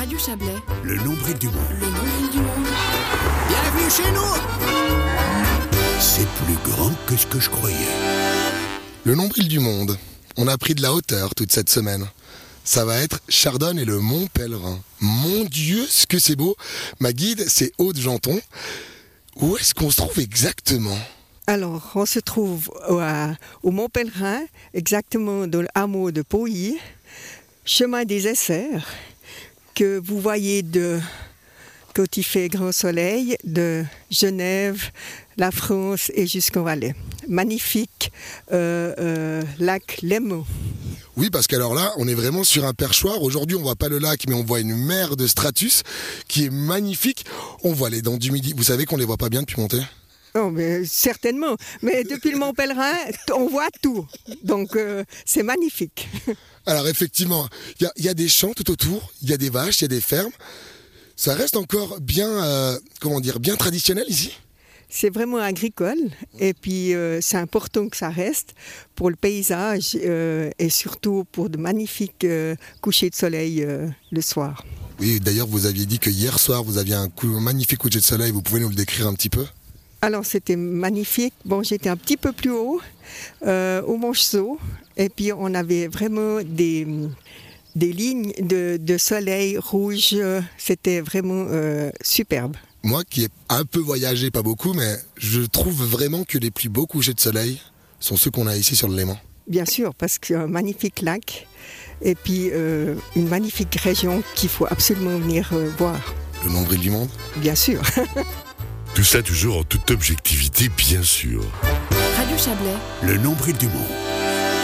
Radio Chablais. Le nombril du monde. Le nombril du monde. Bienvenue chez nous. C'est plus grand que ce que je croyais. Le nombril du monde. On a pris de la hauteur toute cette semaine. Ça va être Chardonne et le Mont Pèlerin. Mon Dieu, ce que c'est beau. Ma guide, c'est Aude Janton. Où est-ce qu'on se trouve exactement ? Alors, on se trouve au Mont Pèlerin, exactement dans le hameau de Pouilly, chemin des Essers, que vous voyez quand il fait grand soleil, de Genève, la France et jusqu'en Valais. Magnifique lac Léman. Oui, parce qu'alors là, on est vraiment sur un perchoir. Aujourd'hui, on voit pas le lac, mais on voit une mer de stratus qui est magnifique. On voit les dents du Midi. Vous savez qu'on les voit pas bien depuis monter ? Oh, mais certainement. Mais depuis le Mont Pèlerin, on voit tout. Donc, c'est magnifique. Alors effectivement, il y a des champs tout autour, il y a des vaches, il y a des fermes. Ça reste encore bien, bien traditionnel ici. C'est vraiment agricole et puis c'est important que ça reste pour le paysage et surtout pour de magnifiques couchers de soleil le soir. Oui, d'ailleurs vous aviez dit que hier soir vous aviez un magnifique coucher de soleil, vous pouvez nous le décrire un petit peu ? Alors c'était magnifique, bon j'étais un petit peu plus haut, au Monchezeau et puis on avait vraiment des lignes de soleil rouge, c'était vraiment superbe. Moi qui ai un peu voyagé, pas beaucoup, mais je trouve vraiment que les plus beaux couchers de soleil sont ceux qu'on a ici sur le Léman. Bien sûr, parce qu'il y a un magnifique lac et puis une magnifique région qu'il faut absolument venir voir. Le nombril du monde ? Bien sûr. Tout ça toujours en toute objectivité, bien sûr. Radio Chablais. Le nombril du monde.